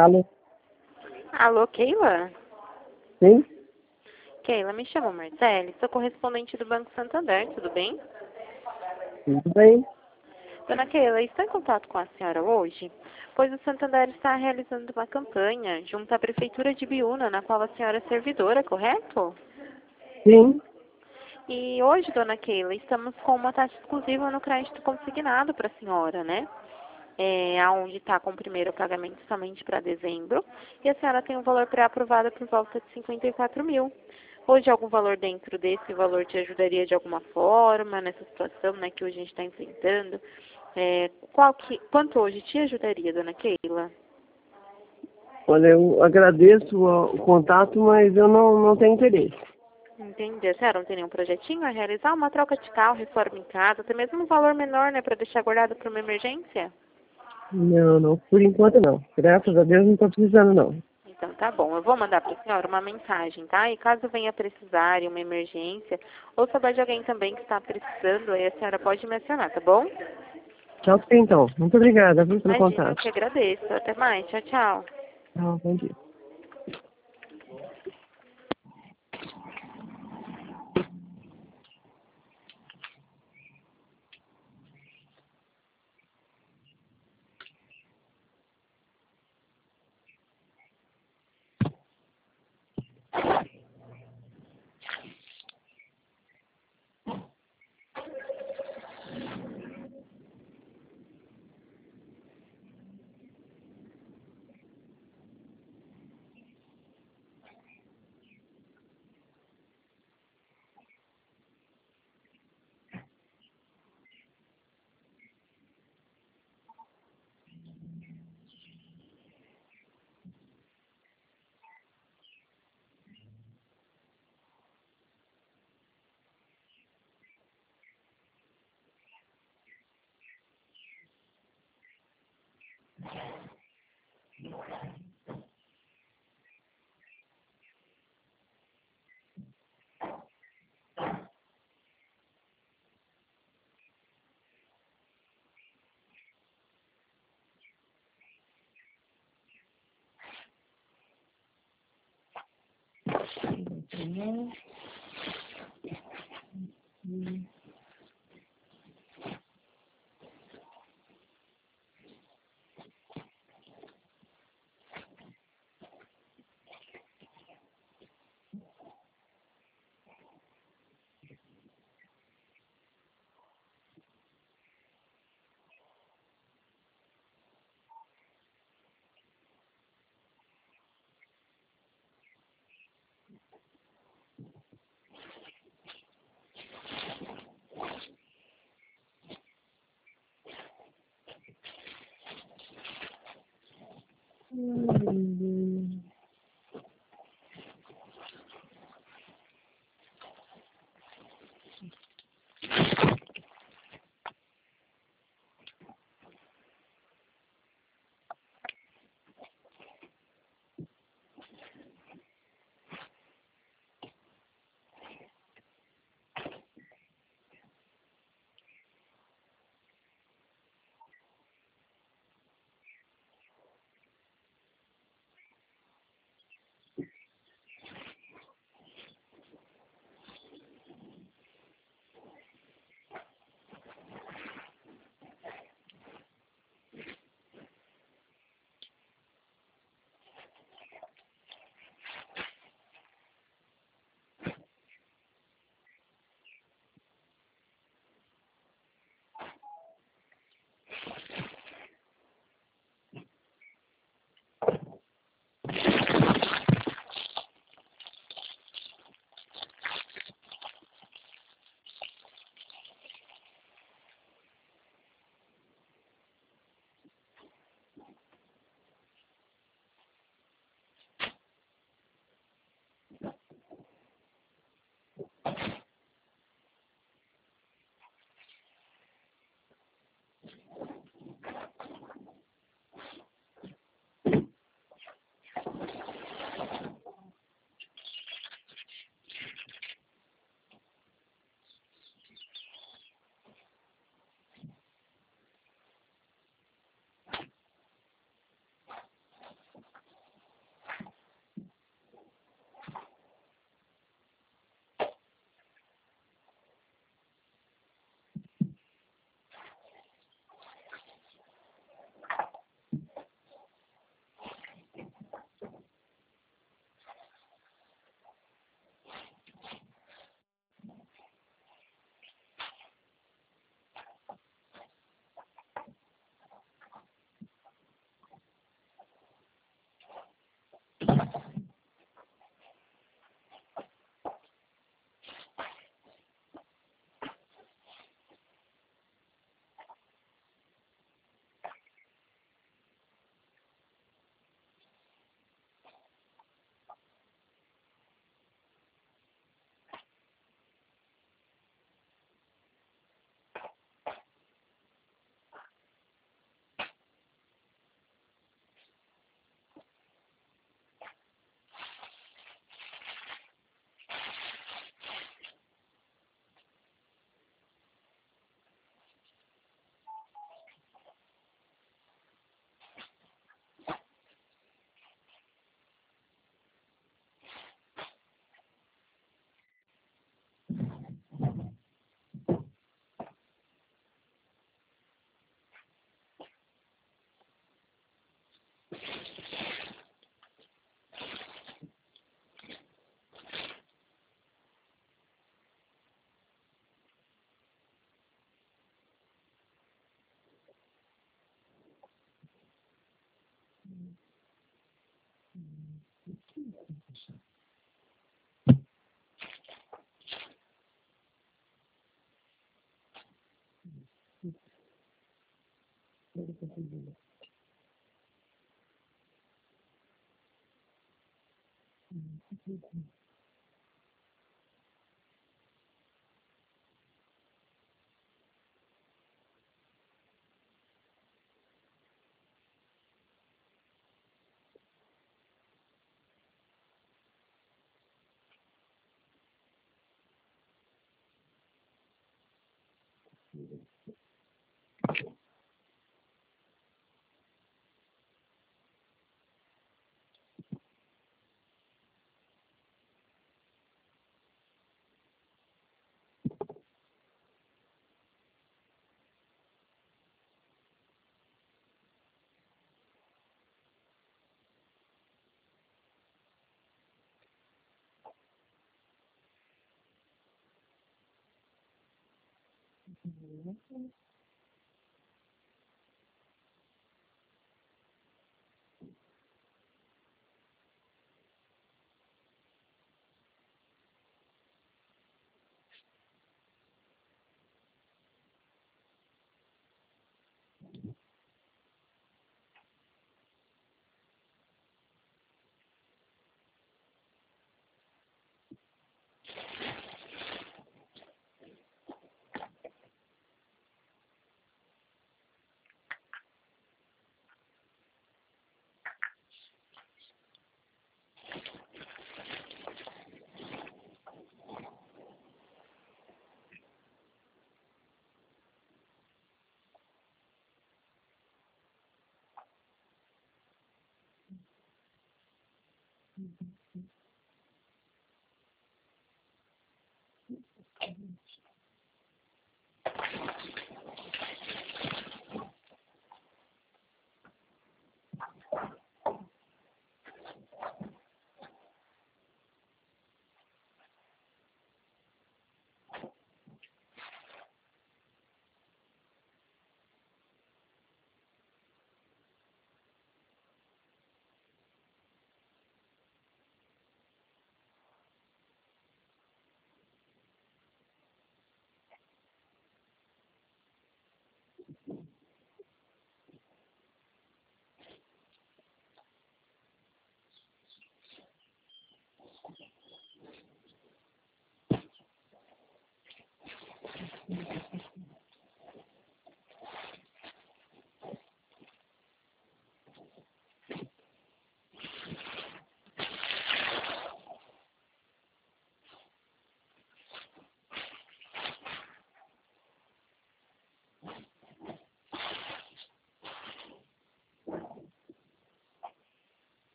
Alô? Alô, Keila? Sim? Keila, me chamo Marcele, sou correspondente do Banco Santander, tudo bem? Tudo bem? Dona Keila, estou em contato com a senhora hoje, pois o Santander está realizando uma campanha junto à Prefeitura de Biúna, na qual a senhora é servidora, correto? Sim. E hoje, dona Keila, estamos com uma taxa exclusiva no crédito consignado para a senhora, né? Onde está com o primeiro pagamento somente para dezembro, e a senhora tem um valor pré-aprovado por volta de 54 mil. Hoje, algum valor dentro desse valor te ajudaria de alguma forma nessa situação, né, que hoje a gente está enfrentando? Quanto hoje te ajudaria, dona Keila? Olha, eu agradeço o contato, mas eu não tenho interesse. Entendi. A senhora não tem nenhum projetinho a realizar? Uma troca de carro, reforma em casa, até mesmo um valor menor, né, para deixar guardado para uma emergência? Não, por enquanto não. Graças a Deus não estou precisando não. Então tá bom, eu vou mandar para a senhora uma mensagem, tá? E caso venha precisar em uma emergência, ou souber de alguém também que está precisando, aí a senhora pode me acionar, tá bom? Tchau, então. Muito obrigada viu, pelo Imagina, eu contato. que agradeço. Até mais, tchau, tchau. Tchau, bom dia.